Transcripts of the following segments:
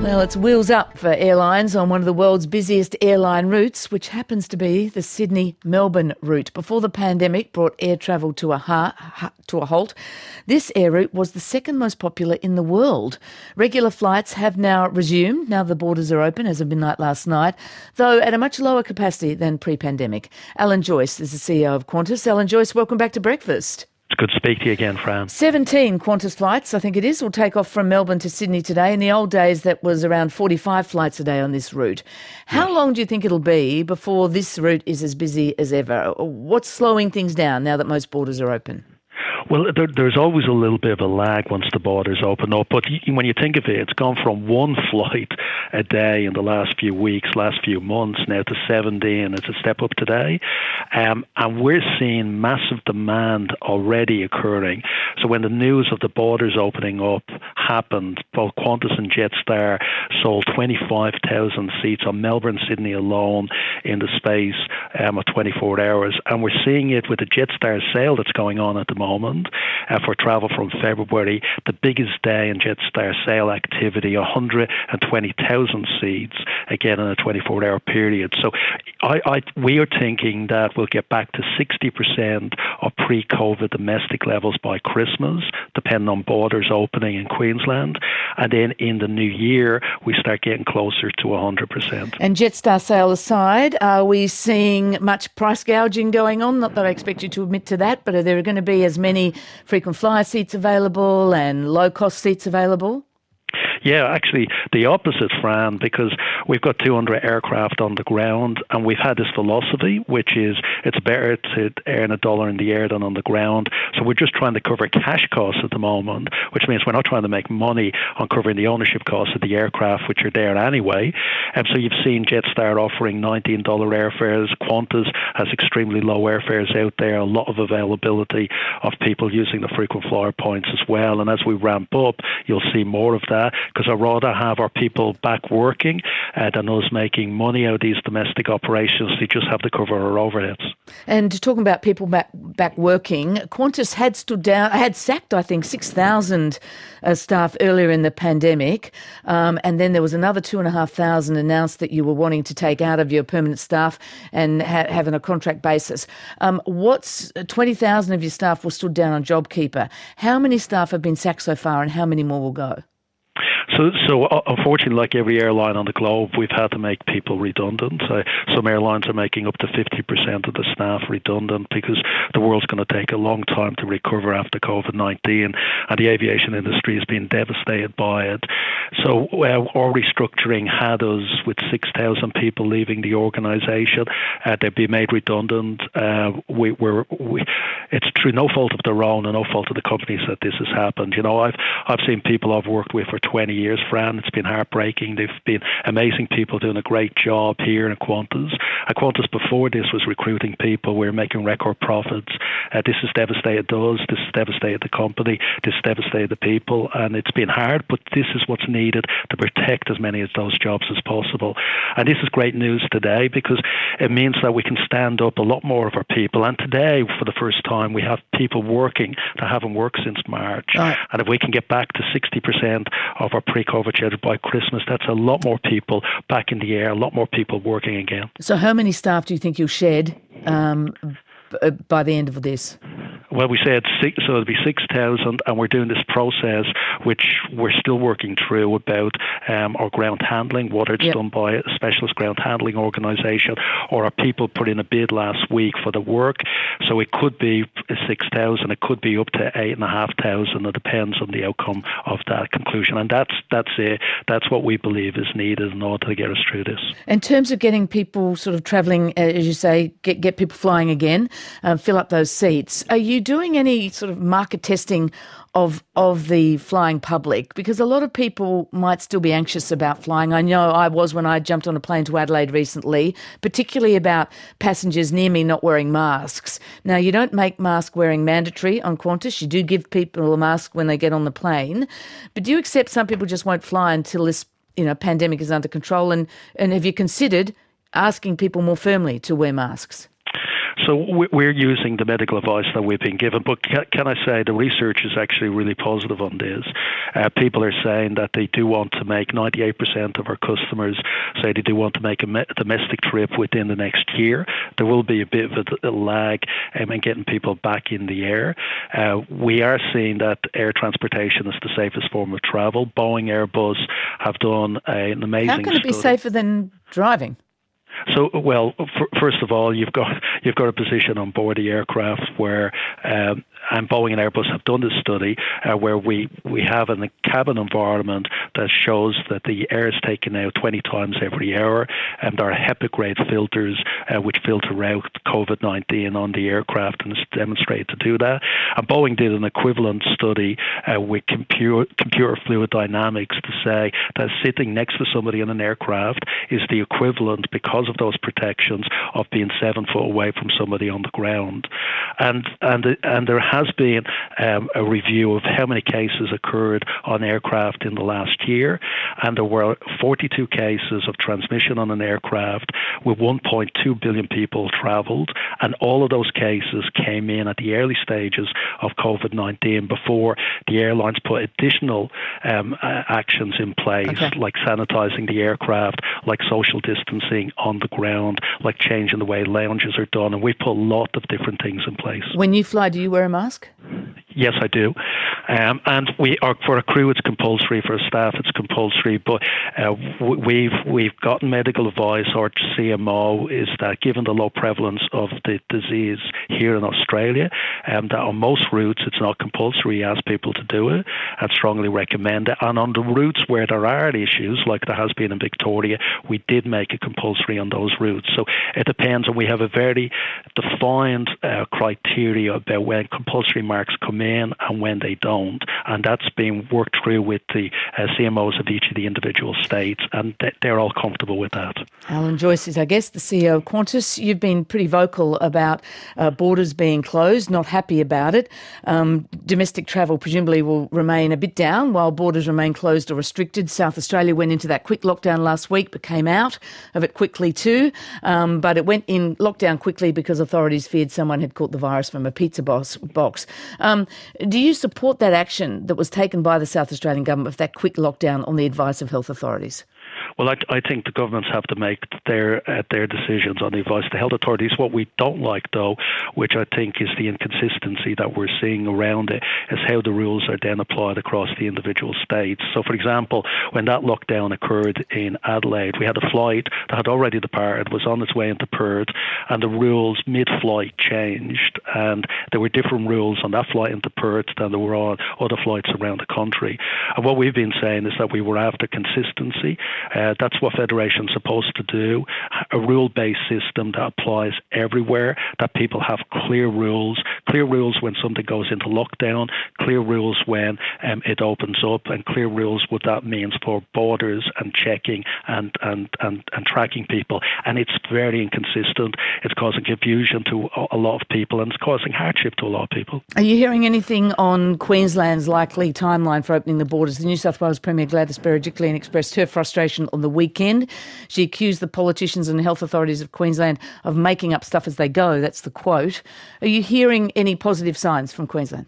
Well, it's wheels up for airlines on one of the world's busiest airline routes, which happens to be the Sydney-Melbourne route. Before the pandemic brought air travel to a halt, this air route was the second most popular in the world. Regular flights have now resumed, now the borders are open as of midnight last night, though at a much lower capacity than pre-pandemic. Alan Joyce is the CEO of Qantas. Alan Joyce, welcome back to Breakfast. It's good to speak to you again, Fran. 17 Qantas flights, I think it is, will take off from Melbourne to Sydney today. In the old days, that was around 45 flights a day on this route. How long do you think it'll be before this route is as busy as ever? What's slowing things down now that most borders are open? Well, there's always a little bit of a lag once the borders open up. But when you think of it, it's gone from one flight a day in the last few weeks, last few months, now to 17. It's a step up today. And we're seeing massive demand already occurring. So when the news of the borders opening up happened, both Qantas and Jetstar sold 25,000 seats on Melbourne, Sydney alone in the space of 24 hours. And we're seeing it with the Jetstar sale that's going on at the moment for travel from February, the biggest day in Jetstar sale activity, 120,000 seats, again in a 24-hour period. So we are thinking that we'll get back to 60% of pre-COVID domestic levels by Christmas, depending on borders opening in Queensland. And then in the new year, we start getting closer to 100%. And Jetstar sale aside, are we seeing much price gouging going on? Not that I expect you to admit to that, but are there going to be as many frequent flyer seats available and low-cost seats available? Yeah, actually the opposite, Fran, because we've got 200 aircraft on the ground and we've had this philosophy, which is it's better to earn $1 in the air than on the ground. So we're just trying to cover cash costs at the moment, which means we're not trying to make money on covering the ownership costs of the aircraft, which are there anyway. And so you've seen Jetstar offering $19 airfares. Qantas has extremely low airfares out there, a lot of availability of people using the frequent flyer points as well. And as we ramp up, you'll see more of that, because I'd rather have our people back working than us making money out of these domestic operations. They just have to cover our overheads. And talking about people back working, Qantas had sacked, I think, 6,000 staff earlier in the pandemic, and then there was another 2,500 announced that you were wanting to take out of your permanent staff and have on a contract basis. 20,000 of your staff were stood down on JobKeeper. How many staff have been sacked so far and how many more will go? So unfortunately, like every airline on the globe, we've had to make people redundant. Some airlines are making up to 50% of the staff redundant because the world's going to take a long time to recover after COVID-19, and the aviation industry has been devastated by it. So our restructuring had us with 6,000 people leaving the organisation. They'd be made redundant. It's through no fault of their own and no fault of the companies that this has happened. You know, I've seen people I've worked with for 20 years, Fran. It's been heartbreaking. They've been amazing people doing a great job here at Qantas. Qantas before this was recruiting people. We're making record profits. This has devastated us. This has devastated the company. This has devastated the people. And it's been hard, but this is what's needed to protect as many of those jobs as possible. And this is great news today because it means that we can stand up a lot more of our people. And today, for the first time, we have people working that haven't worked since March. Right. And if we can get back to 60% of our pre-COVID schedule by Christmas, that's a lot more people back in the air, a lot more people working again. So how many staff do you think you'll shed by the end of this? Well, we said so it'll be 6,000, and we're doing this process, which we're still working through about our ground handling, whether it's done by a specialist ground handling organisation or our people put in a bid last week for the work. So it could be 6,000, it could be up to 8,500. It depends on the outcome of that conclusion, and that's what we believe is needed in order to get us through this. In terms of getting people sort of travelling, as you say, get people flying again, fill up those seats. Are you doing any sort of market testing of the flying public? Because a lot of people might still be anxious about flying. I know I was when I jumped on a plane to Adelaide recently, particularly about passengers near me not wearing masks. Now, you don't make mask wearing mandatory on Qantas. You do give people a mask when they get on the plane. But do you accept some people just won't fly until this pandemic is under control? And have you considered asking people more firmly to wear masks? So we're using the medical advice that we've been given, but can I say the research is actually really positive on this. People are saying that they do want to make, 98% of our customers say they do want to make a domestic trip within the next year. There will be a bit of a lag in getting people back in the air. We are seeing that air transportation is the safest form of travel. Boeing, Airbus have done an amazing study. How can it be safer than driving? So, well, first of all, you've got a position on board the aircraft where, and Boeing and Airbus have done this study where we have a cabin environment that shows that the air is taken out 20 times every hour, and there are HEPA-grade filters which filter out COVID-19 on the aircraft, and it's demonstrated to do that. And Boeing did an equivalent study with computer fluid dynamics to say that sitting next to somebody in an aircraft is the equivalent, because of those protections, of being 7 foot away from somebody on the ground. And there has been a review of how many cases occurred on aircraft in the last year, and there were 42 cases of transmission on an aircraft with 1.2 billion people travelled, and all of those cases came in at the early stages of COVID-19 before the airlines put additional actions in place, like sanitising the aircraft, like social distancing on the ground, like changing the way lounges are done, and we put a lot of different things in place. When you fly, do you wear a mask? Yes, I do. And we are, for a crew, it's compulsory. For staff, it's compulsory. But we've gotten medical advice. Our CMO is that, given the low prevalence of the disease here in Australia, that on most routes it's not compulsory. We ask people to do it and strongly recommend it. And on the routes where there are issues, like there has been in Victoria, we did make it compulsory on those routes. So it depends, and we have a very defined criteria about when compulsory marks come in and when they don't, and that's being worked through with the CMOs of each of the individual states, and they're all comfortable with that. Alan Joyce is our guest, the CEO of Qantas. You've been pretty vocal about borders being closed, not happy about it. Domestic travel presumably will remain a bit down while borders remain closed or restricted. South Australia went into that quick lockdown last week but came out of it quickly too, but it went in lockdown quickly because authorities feared someone had caught the virus from a pizza box. Do you support that action that was taken by the South Australian government of that quick lockdown on the advice of health authorities? Well, I think the governments have to make their decisions on the advice of the health authorities. What we don't like, though, which I think is the inconsistency that we're seeing around it, is how the rules are then applied across the individual states. So, for example, when that lockdown occurred in Adelaide, we had a flight that had already departed, was on its way into Perth, and the rules mid-flight changed, and there were different rules on that flight into Perth than there were on other flights around the country. And what we've been saying is that we were after consistency. That's what Federation's supposed to do, a rule-based system that applies everywhere, that people have clear rules when something goes into lockdown, clear rules when it opens up, and clear rules what that means for borders and checking and tracking people. And it's very inconsistent. It's causing confusion to a lot of people, and it's causing hardship to a lot of people. Are you hearing anything on Queensland's likely timeline for opening the borders? The New South Wales Premier Gladys Berejiklian expressed her frustration on the weekend. She accused the politicians and health authorities of Queensland of making up stuff as they go. That's the quote. Are you hearing any positive signs from Queensland?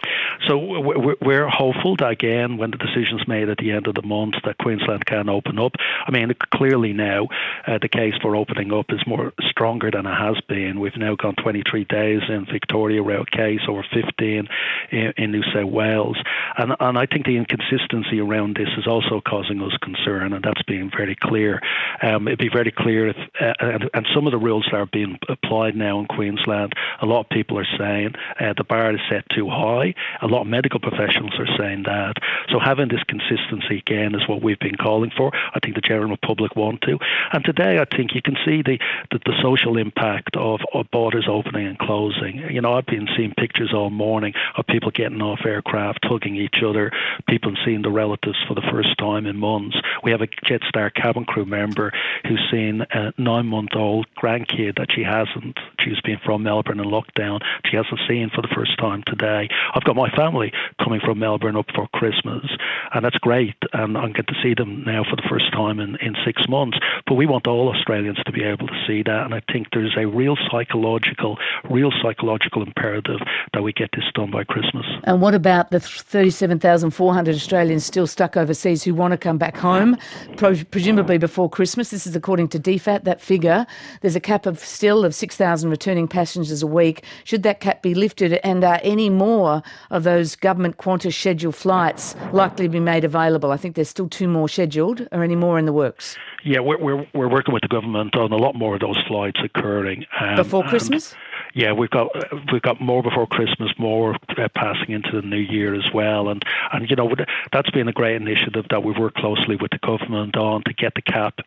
So we're hopeful that, again, when the decision's made at the end of the month, that Queensland can open up. I mean, clearly now the case for opening up is more stronger than it has been. We've now gone 23 days in Victoria without a case, over 15 in New South Wales. And I think the inconsistency around this is also causing us concern, and that's being very clear. It'd be very clear if, and some of the rules that are being applied now in Queensland, a lot of people are saying the bar is set too high. A lot of medical professionals are saying that. So having this consistency, again, is what we've been calling for. I think the general public want to. And today, I think you can see the social impact of borders opening and closing. You know, I've been seeing pictures all morning of people getting off aircraft, hugging each other, people seeing the relatives for the first time in months. We have a Jetstar cabin crew member who's seen a 9-month-old grandkid that she's been from Melbourne in lockdown. She hasn't seen for the first time today. I've got my family coming from Melbourne up for Christmas, and that's great, and I'm getting to see them now for the first time in 6 months. But we want all Australians to be able to see that, and I think there's a real psychological imperative that we get this done by Christmas. And what about the 37,400 Australians still stuck overseas who want to come back home, presumably before Christmas? This is according to DFAT, that figure. There's a cap of 6,000 returning passengers a week. Should that cap be lifted, and are any more of those government Qantas scheduled flights likely to be made available? I think there's still 2 more scheduled. Are any more in the works? Yeah, we're working with the government on a lot more of those flights occurring. Before Christmas? Yeah, we've got more before Christmas, more passing into the new year as well, and that's been a great initiative that we've worked closely with the government on to get the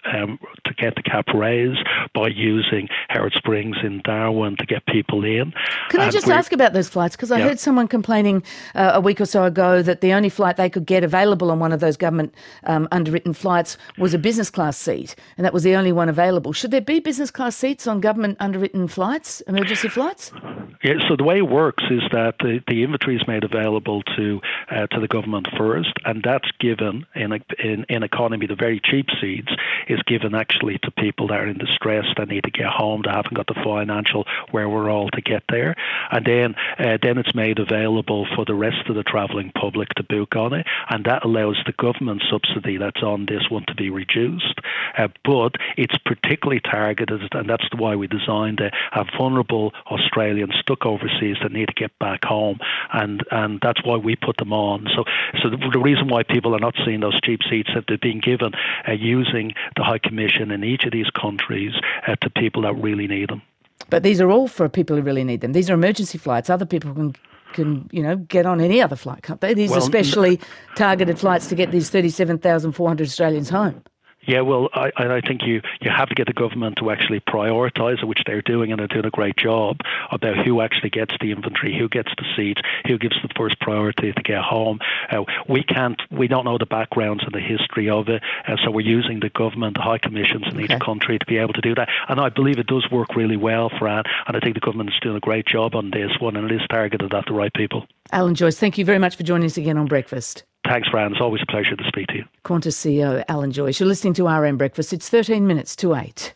cap raised by using Howard Springs in Darwin to get people in. Can I just ask about those flights? Because I heard someone complaining a week or so ago that the only flight they could get available on one of those government underwritten flights was a business class seat, and that was the only one available. Should there be business class seats on government underwritten flights, emergency flights? Yeah, so the way it works is that the inventory is made available to the government first, and that's given in economy. The very cheap seats is given actually to people that are in distress, that need to get home, that haven't got the financial wherewithal to get there, and then it's made available for the rest of the travelling public to book on it, and that allows the government subsidy that's on this one to be reduced. But it's particularly targeted, and that's why we designed it, have vulnerable Australians stuck overseas that need to get back home, and that's why we put them on. So the reason why people are not seeing those cheap seats that they're being given using the High Commission in each of these countries to people that really need them. But these are all for people who really need them. These are emergency flights. Other people can get on any other flight, can't they? These are specially targeted flights to get these 37,400 Australians home. Yeah, well, I think you have to get the government to actually prioritise it, which they're doing, and they're doing a great job about who actually gets the inventory, who gets the seats, who gives the first priority to get home. We don't know the backgrounds and the history of it, so we're using the government, the high commissions in each country to be able to do that. And I believe it does work really well, Fran, and I think the government is doing a great job on this one, and it is targeted at the right people. Alan Joyce, thank you very much for joining us again on Breakfast. Thanks, Fran. It's always a pleasure to speak to you. Qantas CEO Alan Joyce. You're listening to RM Breakfast. It's 13 minutes to 8.